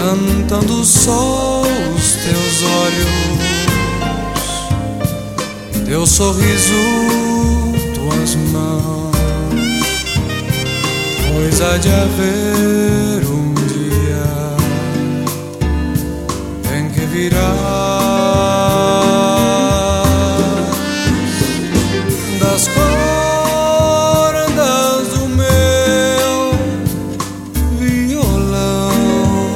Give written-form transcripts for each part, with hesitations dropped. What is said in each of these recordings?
cantando só os teus olhos, teu sorriso, tuas mãos. Pois há de haver um dia em que virás das cordas do meu violão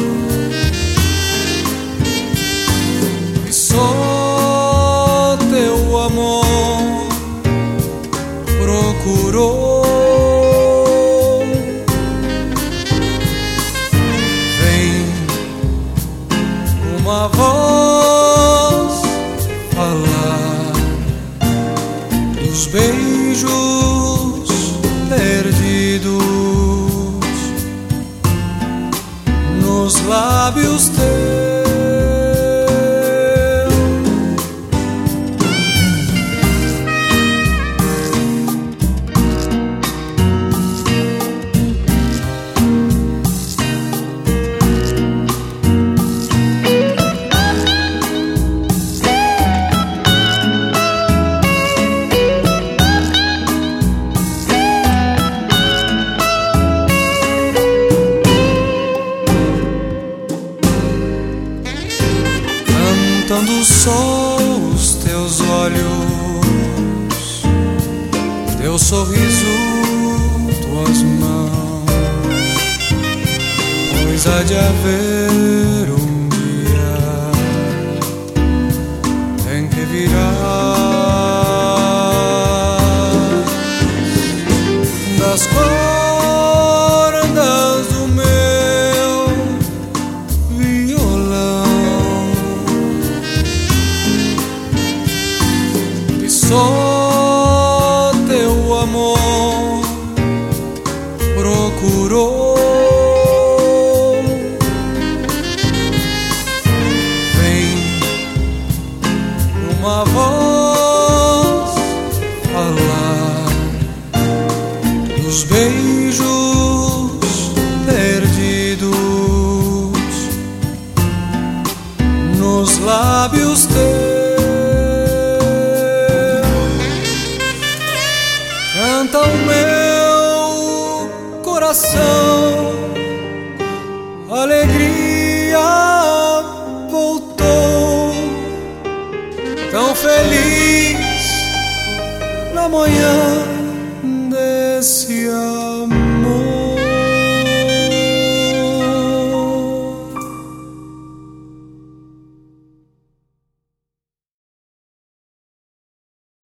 e só teu amor procurou. Uma voz falar dos beijos perdidos nos lábios teus. Cantando só os teus olhos, teu sorriso, tuas mãos. Pois há de haver um dia em que virás das cordas do meu violão e só teu amor procurou. Vem uma voz falar dos beijos perdidos nos lábios teus. Canta o meu coração, alegria voltou, tão feliz na manhã desse amor.